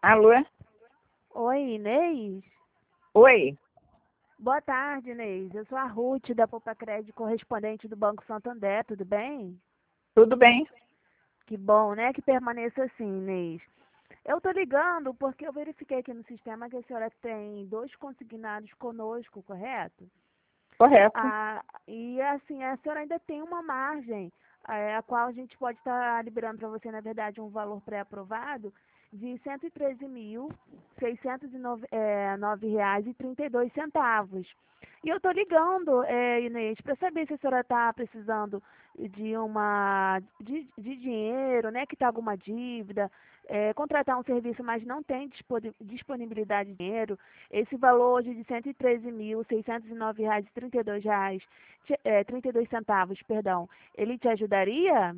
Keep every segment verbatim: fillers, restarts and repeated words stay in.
Alô? Oi, Inês? Oi, Boa tarde, Inês. Eu sou a Ruth, da Poupa Crédito, correspondente do Banco Santander, tudo bem? tudo bem? Que bom, né? Que permaneça assim, Inês. Eu tô ligando porque eu verifiquei aqui no sistema que a senhora tem dois consignados conosco, correto? Correto. Ah, e assim, a senhora ainda tem uma margem, eh, a qual a gente pode estar liberando para você, na verdade, um valor pré-aprovado de cento e treze mil, seiscentos e nove reais e trinta e dois centavos. E eu estou ligando, eh, Inês, para saber se a senhora está precisando de uma de, de dinheiro, né, que está alguma dívida, eh, contratar um serviço, mas não tem disponi- disponibilidade de dinheiro. Esse valor hoje de cento e treze mil, seiscentos e nove reais e trinta e dois reais, te- é, trinta e dois centavos, perdão, ele te ajudaria?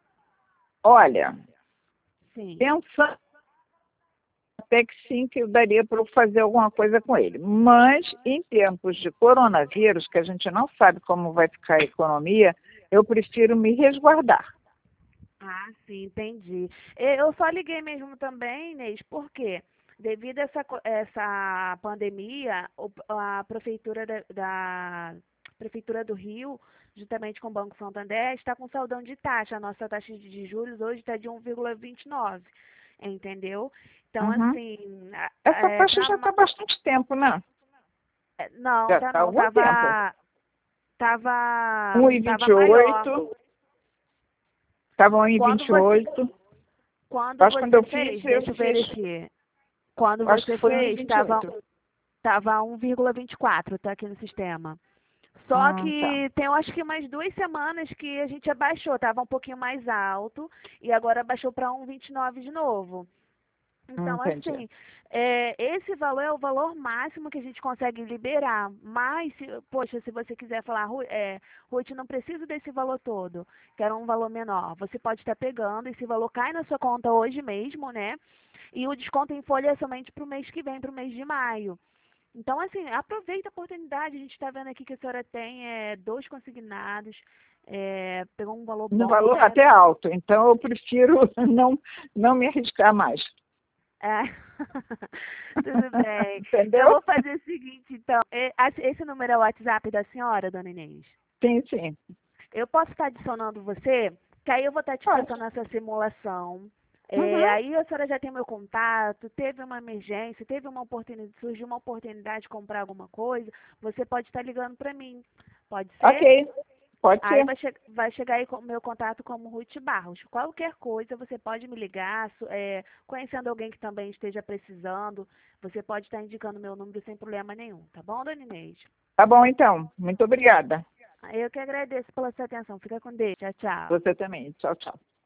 Olha, Sim. pensando até que sim, que daria para eu fazer alguma coisa com ele. Mas, em tempos de coronavírus, que a gente não sabe como vai ficar a economia, eu prefiro me resguardar. Ah, sim, entendi. E- Eu só liguei mesmo também, Inês, porque devido a essa, co- essa pandemia, o- a prefeitura da, da- prefeitura do Rio, juntamente com o Banco Santander, está com saldão de taxa. A nossa taxa de juros hoje está de um vírgula vinte e nove, entendeu? Então, Uhum. assim, a- Essa é, taxa tá, já está ma- há bastante tempo, né? é, não, Já tá está há não, algum tempo. tava, tava, Um e vinte tava e maior. oito, estava um e Quando vinte e você, oito. quando Acho que quando você eu fiz, fez, eu deixa eu fiz, verificar. Quando acho que você foi um e fez, vinte e estava oito. tava um vírgula vinte e quatro, tá aqui no sistema. Só Hum, tá. que tem, eu acho que umas duas semanas que a gente abaixou, tava um pouquinho mais alto e agora abaixou para um vinte e nove de novo. Hum, Então, entendi. assim, é, esse valor é o valor máximo que a gente consegue liberar. Mas, se, poxa, se você quiser falar, "Ru- é, Ruth, não preciso desse valor todo, quero um valor menor. Você pode estar pegando, esse valor cai na sua conta hoje mesmo, né? E o desconto em folha é somente para o mês que vem, para o mês de maio. Então, assim, aproveita a oportunidade. A gente está vendo aqui que a senhora tem é, dois consignados, é, pegou um valor No bom, valor né? até alto, então eu prefiro não, não me arriscar mais. É. Tudo bem. Eu Entendeu? vou fazer o seguinte, então. É, as- Esse número é o WhatsApp da senhora, dona Inês? Sim, sim. Eu posso estar adicionando você, que aí eu vou estar te Pode. passando essa simulação. É, Uhum. aí a senhora já tem meu contato, teve uma emergência, teve uma oportunidade, surgiu uma oportunidade de comprar alguma coisa, você pode estar ligando para mim. Pode Ok, ser? pode Aí ser. vai, che vai chegar aí com o meu contato como Ruth Barros. Qualquer coisa, você pode me ligar, su- é, conhecendo alguém que também esteja precisando, você pode estar indicando meu número sem problema nenhum, tá bom, dona Inês? Tá bom, então. Muito obrigada. Eu que agradeço pela sua atenção. Fica com Deus. Tchau, tchau. Você também. Tchau, tchau.